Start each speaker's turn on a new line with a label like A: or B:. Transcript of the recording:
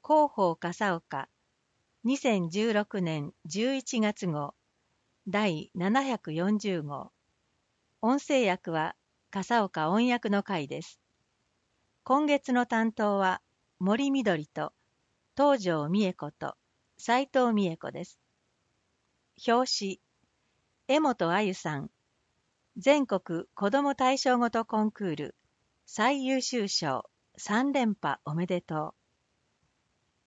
A: 広報笠岡2016年11月号第740号。音声訳は笠岡音訳の会です。今月の担当は森みどりと東條美恵子と斉藤美恵子です。表紙、江本あゆさん、全国子ども大賞ごとコンクール最優秀賞3連覇おめでとう。